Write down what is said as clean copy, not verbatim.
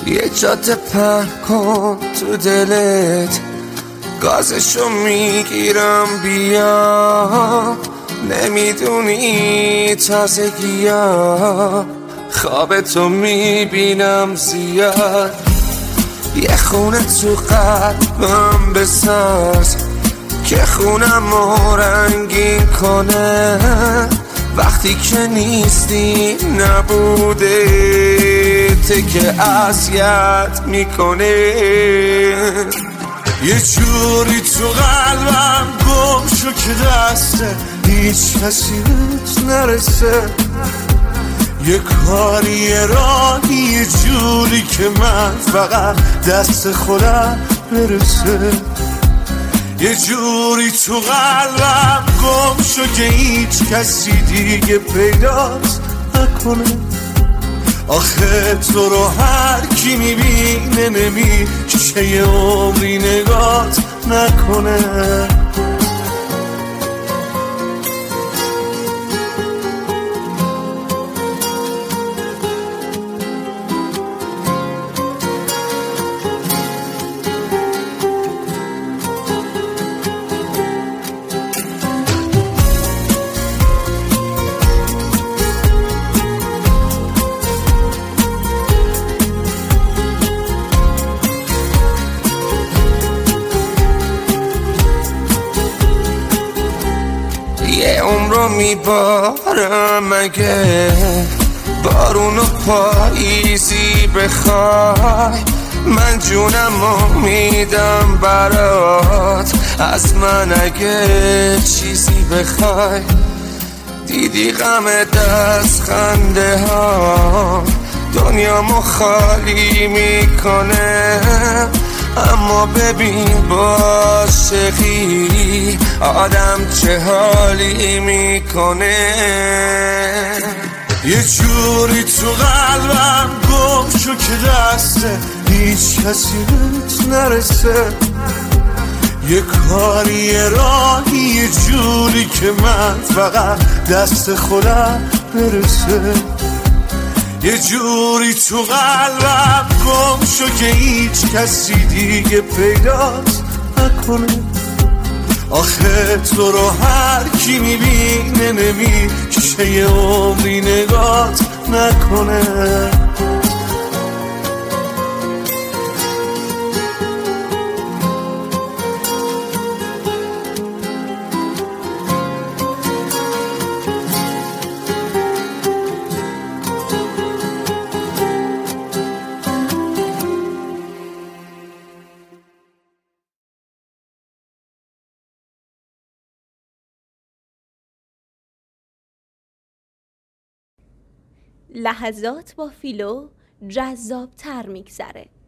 یه جاده پهن کن تو دلت، گازشو میگیرم بیا. نمیدونی تازگیا خواب تو میبینم زیاد. یه خونه تو قلبم بساز که خونم رو رنگین کنه. وقتی که نیستی نبوده که اذیت میکنه. یه جوری تو قلبم گم شو که دست هیچ کسی بهت نرسه. یه کاری یه راهی یه جوری که من فقط دست خودم برسه. یه جوری تو قلبم گم شو که هیچ کسی دیگه پیدات نکنه. آخه تو رو هر کی میبینه نمیشه یه عمری نگات نکنه. یه عمرو میبارم مگه بارون و پاییزی بخوای. من جونمو میدم برات، از من اگه چیزی بخوای. دیدی غم دست خنده ها دنیامو خالی میکنه. اما ببین با عاشقی آدم چه حالی میکنه. یه جوری تو قلبم گم شو که دست هیچ کسی بهت نرسه. یه کاری یه راهی یه جوری که من فقط دست خودم برسه. یه جوری تو قلبم گم شو که هیچ کسی دیگه پیدات نکنه. آخه تو رو هر کی میبینه نمیشه یه عمری نگات نکنه. لحظات با فیلو جذاب تر میگذره.